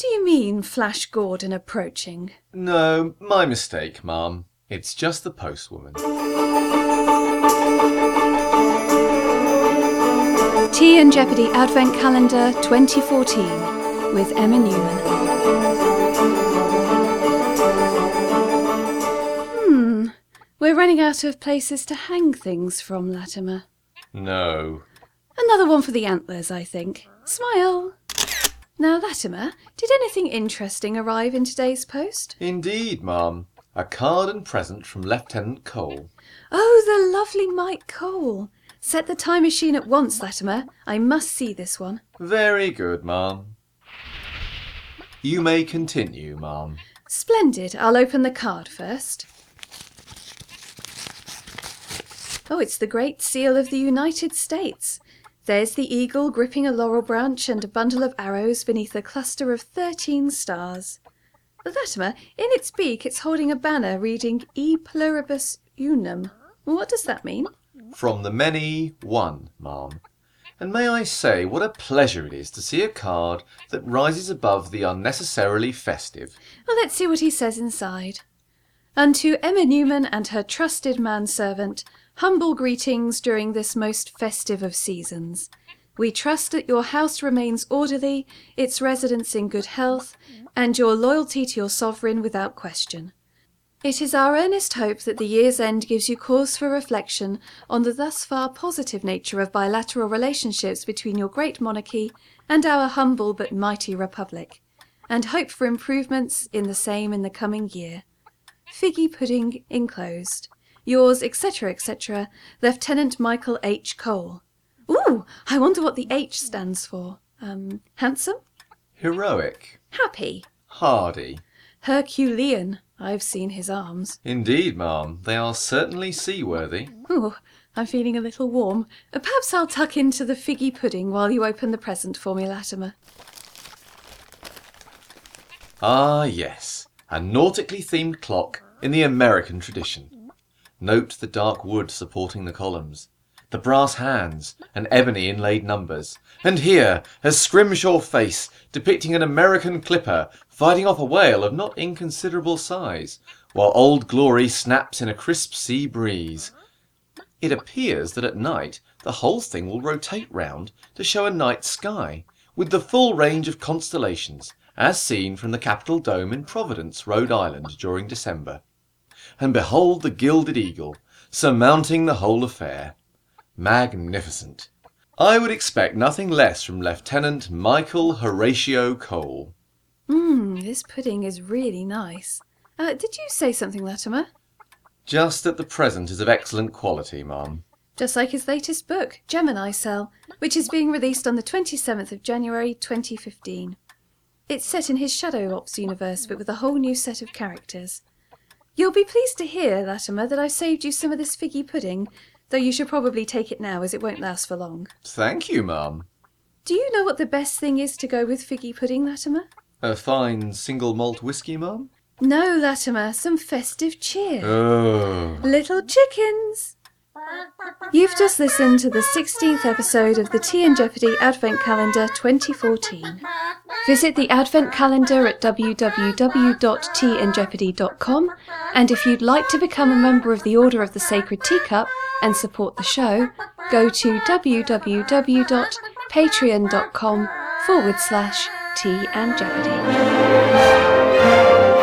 do you mean, Flash Gordon approaching? No, my mistake, Ma'am. It's just the postwoman. Tea and Jeopardy Advent Calendar 2014 with Emma Newman. We're running out of places to hang things from, Latimer. No. Another one for the antlers, I think. Smile! Now, Latimer, did anything interesting arrive in today's post? Indeed, Ma'am. A card and present from Lieutenant Cole. Oh, the lovely Mike Cole. Set the time machine at once, Latimer. I must see this one. Very good, Ma'am. You may continue, Ma'am. Splendid. I'll open the card first. Oh, it's the Great Seal of the United States. There's the eagle gripping a laurel branch and a bundle of arrows beneath a cluster of 13 stars. Latimer, in its beak it's holding a banner reading E Pluribus Unum. What does that mean? From the many, one, Ma'am. And may I say what a pleasure it is to see a card that rises above the unnecessarily festive. Well, let's see what he says inside. Unto Emma Newman and her trusted manservant, humble greetings during this most festive of seasons. We trust that your house remains orderly, its residents in good health, and your loyalty to your sovereign without question. It is our earnest hope that the year's end gives you cause for reflection on the thus far positive nature of bilateral relationships between your great monarchy and our humble but mighty republic, and hope for improvements in the same in the coming year. Figgy pudding enclosed. Yours, etc., etc., Lieutenant Michael H. Cole. Ooh, I wonder what the H stands for. Handsome? Heroic. Happy? Hardy. Herculean. I've seen his arms. Indeed, Ma'am. They are certainly seaworthy. Ooh, I'm feeling a little warm. Perhaps I'll tuck into the figgy pudding while you open the present for me, Latimer. Ah, yes. A nautically themed clock in the American tradition. Note the dark wood supporting the columns, the brass hands and ebony inlaid numbers, and here a scrimshaw face depicting an American clipper fighting off a whale of not inconsiderable size, while Old Glory snaps in a crisp sea breeze. It appears that at night the whole thing will rotate round to show a night sky, with the full range of constellations, as seen from the Capitol Dome in Providence, Rhode Island, during December. And behold the gilded eagle, surmounting the whole affair. Magnificent. I would expect nothing less from Lieutenant Michael Horatio Cole. This pudding is really nice. Did you say something, Latimer? Just that the present is of excellent quality, Ma'am. Just like his latest book, Gemini Cell, which is being released on the 27th of January 2015. It's set in his Shadow Ops universe, but with a whole new set of characters. You'll be pleased to hear, Latimer, that I've saved you some of this figgy pudding, though you should probably take it now as it won't last for long. Thank you, Ma'am. Do you know what the best thing is to go with figgy pudding, Latimer? A fine single malt whisky, Ma'am? No, Latimer, some festive cheer. Oh. Little chickens! You've just listened to the 16th episode of the Tea and Jeopardy Advent Calendar 2014. Visit the Advent Calendar at www.teaandjeopardy.com, and if you'd like to become a member of the Order of the Sacred Teacup and support the show, go to www.patreon.com/teaandjeopardy.